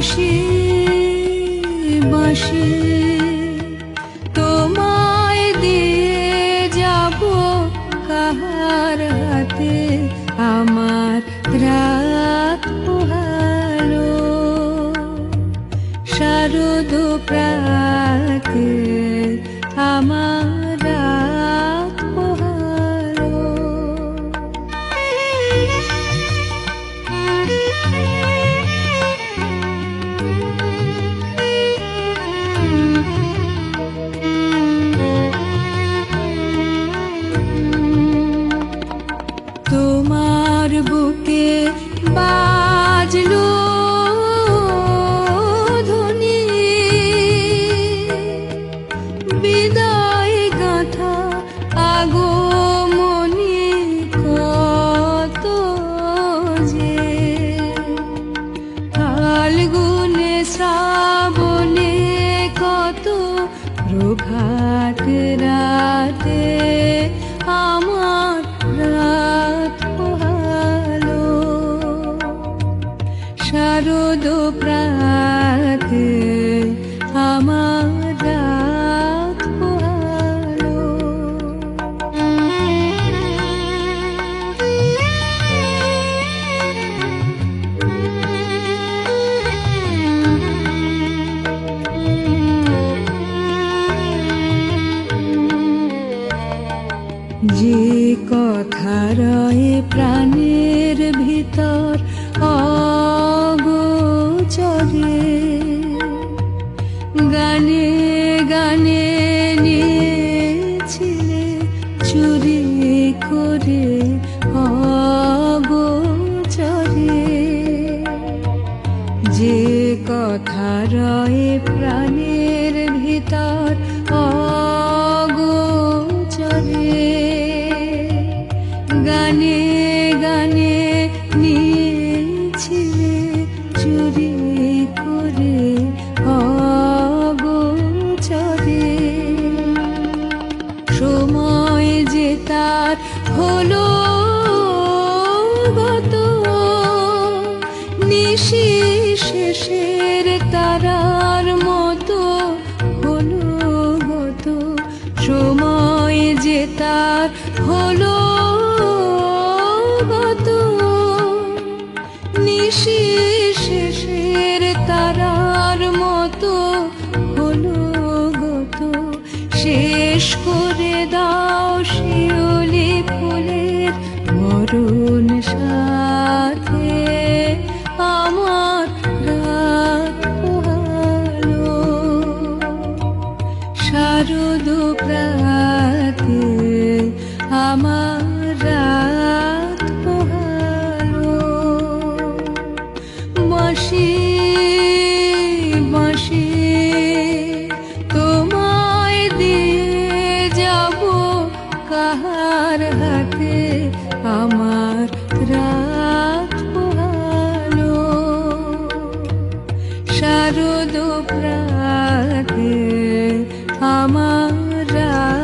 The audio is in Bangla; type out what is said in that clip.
বাঁশি বাঁশি তোমায় দিয়ে যাব কাহার হাতে আমার রাত পোহালো শারদ প্রাতে আমার রাত পোহালো। তোমার বুকে বাজলো ধ্বনি বিদায় গাঁথা আগমনী কত যে ফাল্গুনে শ্রাবণে কত প্রভাত রাতে আমার রাত পোহালো শারদ প্রাতে আমার রাত পোহালো। যে কথা রয়ে প্রাণের ভিতর অগোচরে গানে গানে নিয়েছিলে চুরি করে অগোচরে যে কথা রয়ে প্রাণের ভিতর অগোচরে গানে গানে নিয়েছিলে চুরি করে অগোচরে সময় যে তার হলো গত নিশি শেষের তারার মতো হলো গত সময় যে তার হলো গত নিশি শেষের তারার মতো হলো গত শেষ করে দাও শিউলি ফুলের মরণ সাথে আমার রাত পোহালো শারদ প্রাতে আমার রাত পোহালো বাঁশি বাঁশি তোমায় দিয়ে যাব কাহার হাতে আমার রাত পোহালো শারদ প্রাতে আমার রাত